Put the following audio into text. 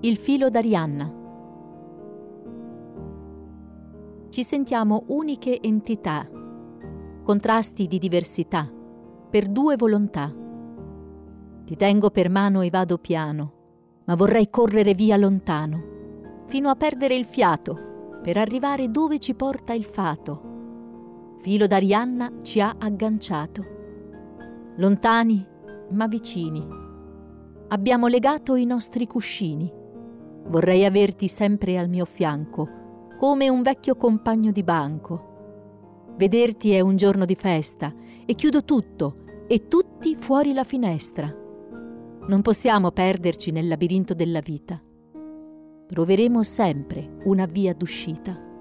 Il filo d'Arianna. Ci sentiamo uniche entità, contrasti di diversità, per due volontà. Ti tengo per mano e vado piano, ma vorrei correre via lontano, fino a perdere il fiato, per arrivare dove ci porta il fato. Filo d'Arianna ci ha agganciato. Lontani, ma vicini. Abbiamo legato i nostri cuscini. Vorrei averti sempre al mio fianco, come un vecchio compagno di banco. Vederti è un giorno di festa e chiudo tutto e tutti fuori la finestra. Non possiamo perderci nel labirinto della vita. Troveremo sempre una via d'uscita.